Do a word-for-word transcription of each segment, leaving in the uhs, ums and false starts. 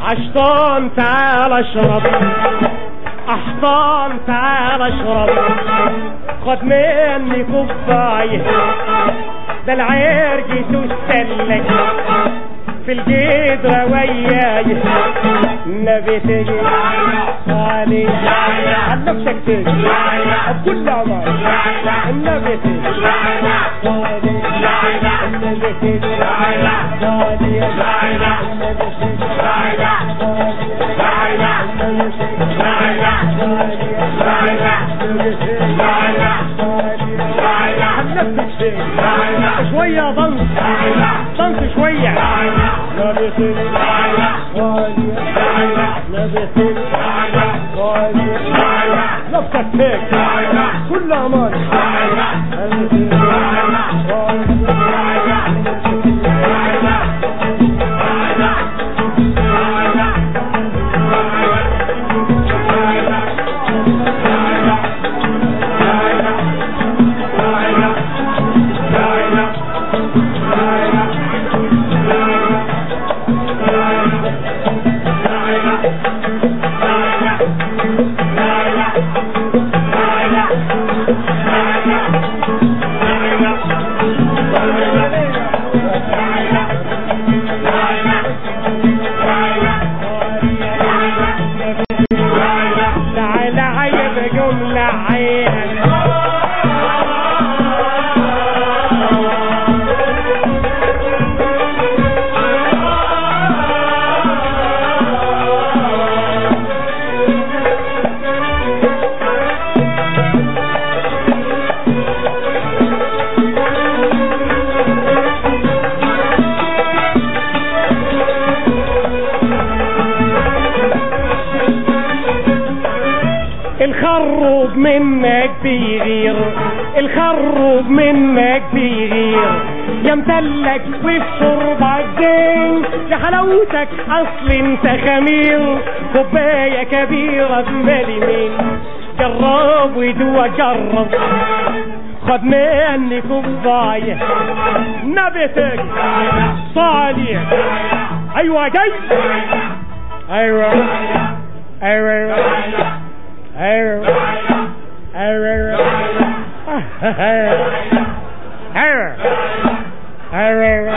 اشطان تعال اشرب، احطان تعال اشرب، خد مني كوبايه ده العرق تستلك في الجدرة وياي النبي تجي علي عن نفسك تجي بكل عمر النبي تجي علي النبي تجي علي شوية ضنس ضنس شوية نبي تجي نبي تجي نفسك تجي كل أمان الخروب منك بيغير، الخروب منك بيغير يا متلك وفي شربك زين يا حلاوتك اصل انت خمير. كوبايه كبيره بمالي مين جرب ودوا جرب، خد مني كوبايه نبي تجي صالح. ايوه جاي ايوه ايوه ايوه ايوه ايوه ايوه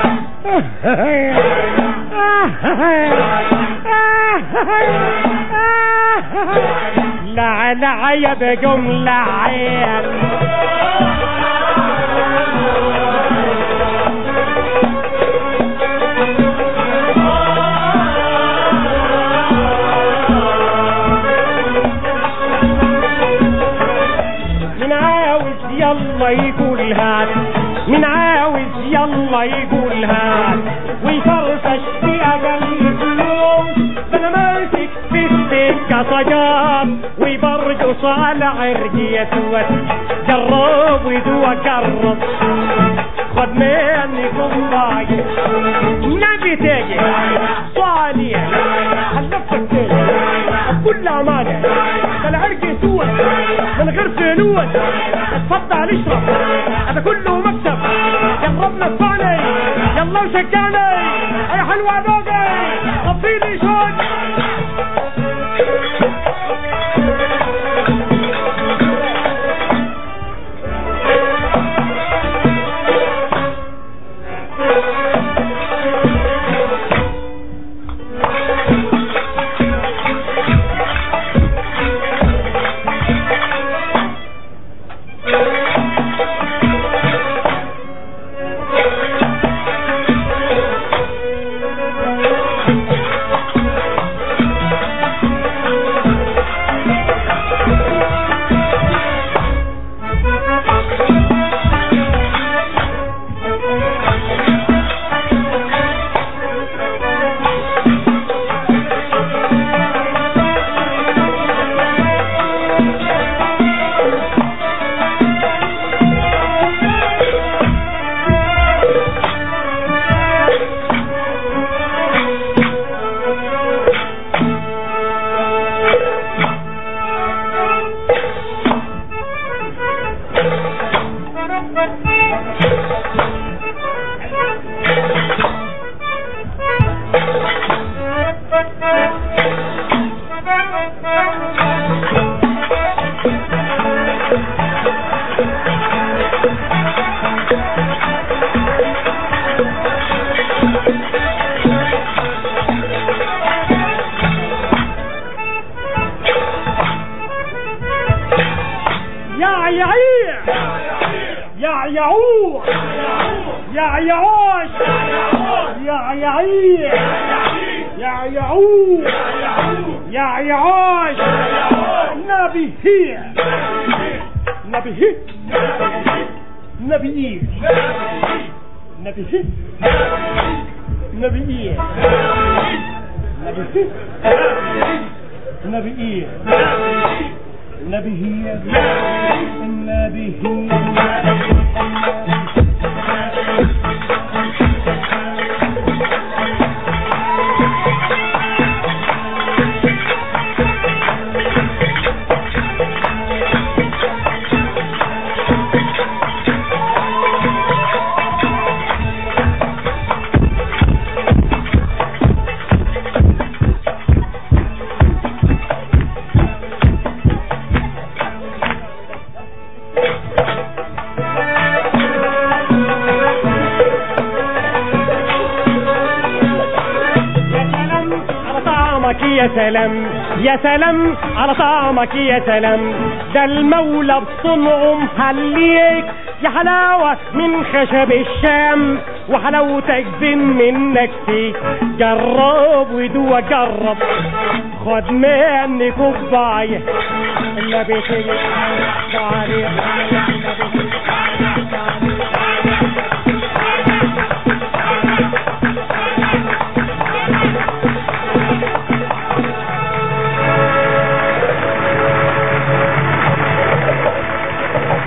لا لا يا بجملة عيال يلا يقول هات، من عاوز يلا يقول هات ويفرفش في اقل فلوس. انا ماسك في السكه صجار ويبرقص على عرقي اسود. جرب ودوا جرب خد مني كوبايه نبي تجي صالح حلفتك تجي بكل امانه ده العرق اسود من غير فلوس. اتفضل اشرب هذا كله مكسب. جربنا الثاني يلا وشجعني اي حلوه ذوقي طفيلي شوك. يعوع يا يعوش يا يعيع يا يعوع يا يعوش نبي هي نبي هي نبي ايه نبي هي نبي ايه نبي هي نبي ايه نبي هي النبي هي يا سلام يا سلام على طعمك يا سلام، ده المولى بصنعه محليك يا حلاوة من خشب الشام، وحلاوتك زين منك فيك، جرب ودوق جرب خد مني كوباية النبي تيجي عليك